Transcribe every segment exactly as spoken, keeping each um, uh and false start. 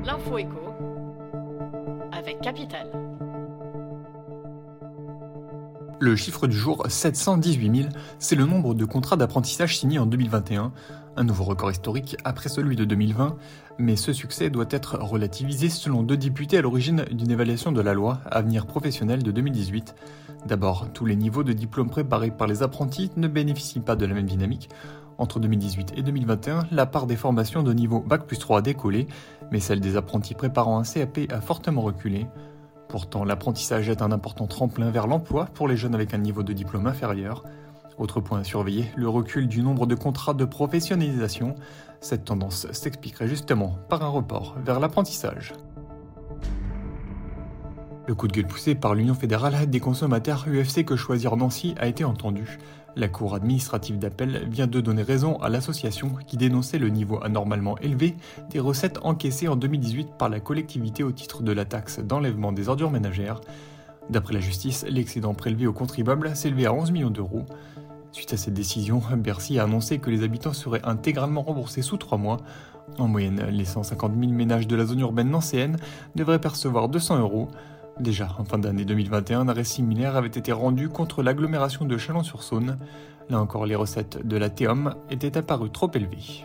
L'info éco avec Capital. Le chiffre du jour, sept cent dix-huit mille, c'est le nombre de contrats d'apprentissage signés en deux mille vingt et un, un nouveau record historique après celui de deux mille vingt, mais ce succès doit être relativisé selon deux députés à l'origine d'une évaluation de la loi Avenir professionnel de deux mille dix-huit. D'abord, tous les niveaux de diplômes préparés par les apprentis ne bénéficient pas de la même dynamique. Entre deux mille dix-huit et deux mille vingt et un, la part des formations de niveau bac plus trois a décollé, mais celle des apprentis préparant un C A P a fortement reculé. Pourtant, l'apprentissage est un important tremplin vers l'emploi pour les jeunes avec un niveau de diplôme inférieur. Autre point à surveiller, le recul du nombre de contrats de professionnalisation. Cette tendance s'expliquerait justement par un report vers l'apprentissage. Le coup de gueule poussé par l'Union fédérale des consommateurs U F C Que Choisir Nancy a été entendu. La Cour administrative d'appel vient de donner raison à l'association qui dénonçait le niveau anormalement élevé des recettes encaissées en deux mille dix-huit par la collectivité au titre de la taxe d'enlèvement des ordures ménagères. D'après la justice, l'excédent prélevé aux contribuables s'élevait à onze millions d'euros. Suite à cette décision, Bercy a annoncé que les habitants seraient intégralement remboursés sous trois mois. En moyenne, les cent cinquante mille ménages de la zone urbaine nancéenne devraient percevoir deux cents euros. Déjà, en fin d'année deux mille vingt et un, un arrêt similaire avait été rendu contre l'agglomération de Chalon-sur-Saône. Là encore, les recettes de la T E M étaient apparues trop élevées.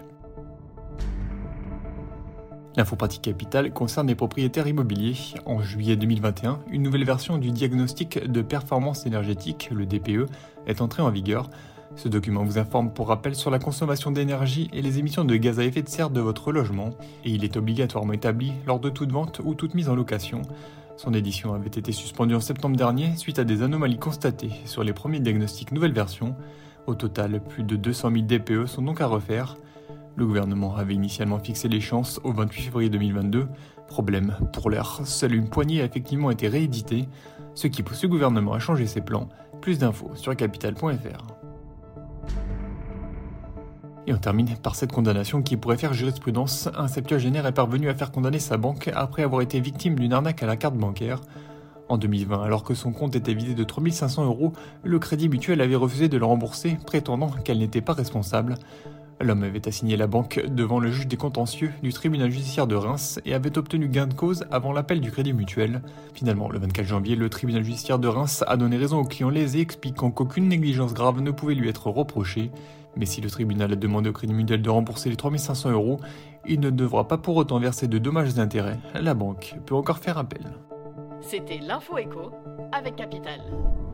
L'info pratique Capital concerne les propriétaires immobiliers. En juillet deux mille vingt et un, une nouvelle version du diagnostic de performance énergétique, le D P E, est entrée en vigueur. Ce document vous informe pour rappel sur la consommation d'énergie et les émissions de gaz à effet de serre de votre logement, et il est obligatoirement établi lors de toute vente ou toute mise en location. Son édition avait été suspendue en septembre dernier suite à des anomalies constatées sur les premiers diagnostics nouvelle version. Au total, plus de deux cent mille D P E sont donc à refaire. Le gouvernement avait initialement fixé l'échéance au vingt-huit février deux mille vingt-deux. Problème, pour l'heure, seule une poignée a effectivement été rééditée, ce qui pousse le gouvernement à changer ses plans. Plus d'infos sur capital point f r. Et on termine par cette condamnation qui pourrait faire jurisprudence. Un septuagénaire est parvenu à faire condamner sa banque après avoir été victime d'une arnaque à la carte bancaire. En deux mille vingt, alors que son compte était vidé de trois mille cinq cents euros, le Crédit Mutuel avait refusé de le rembourser, prétendant qu'elle n'était pas responsable. L'homme avait assigné la banque devant le juge des contentieux du tribunal judiciaire de Reims et avait obtenu gain de cause avant l'appel du Crédit Mutuel. Finalement, le vingt-quatre janvier, le tribunal judiciaire de Reims a donné raison au client lésé, expliquant qu'aucune négligence grave ne pouvait lui être reprochée. Mais si le tribunal a demandé au Crédit Mutuel de rembourser les trois mille cinq cents euros, il ne devra pas pour autant verser de dommages et intérêts. La banque peut encore faire appel. C'était l'info éco avec Capital.